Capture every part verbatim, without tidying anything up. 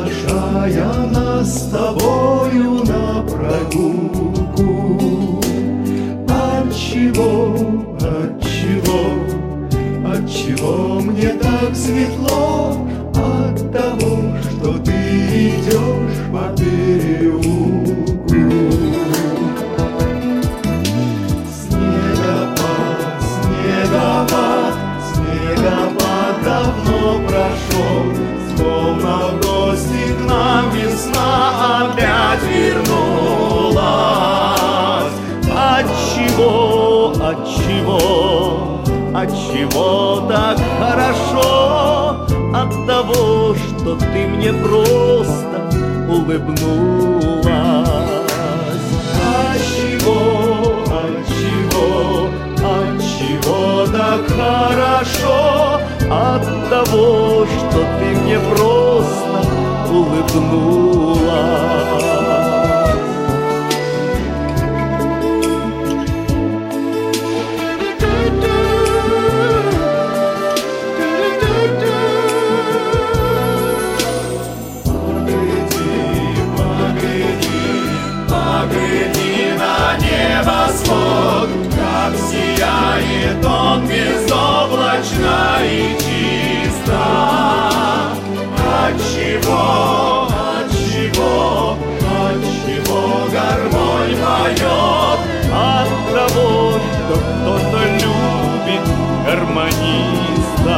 приглашая нас с тобою на прогулку. Отчего, отчего, отчего мне так светло? От того, что ты идешь по переулку. Снегопад, снегопад, снегопад давно прошел, словно в гости к нам весна опять вернулась. Отчего, отчего, отчего так хорошо? От того, что ты мне просто улыбнулась. Отчего, отчего, отчего так хорошо? От того, что ты мне просто улыбнулась. Погляди на небосвод, как сияет он безоблачно и чисто. Отчего, отчего, отчего гармонь поет? От того, что кто-то любит гармониста.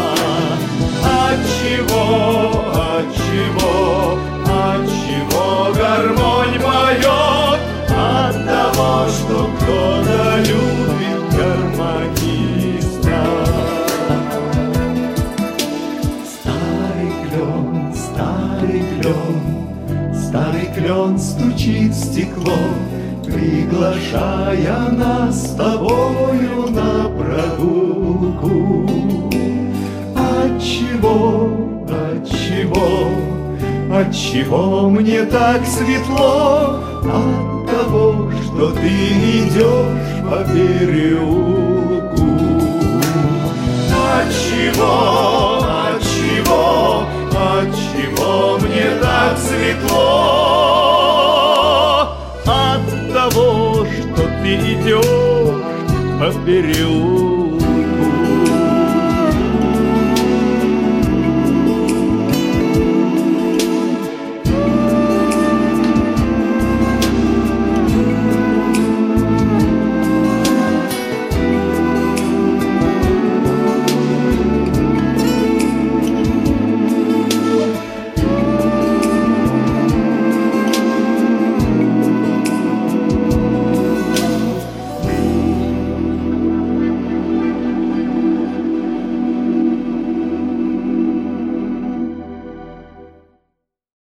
Отчего, отчего, отчего гармонь поет? От того, что кто-то любит гармониста. Старый клен, старый клен, старый клен стучит в стекло, приглашая нас с тобою на прогулку. Отчего, отчего, отчего мне так светло? От того, что ты идешь по переулку. Отчего, отчего, отчего мне так светло? От того, что ты идешь по переулку.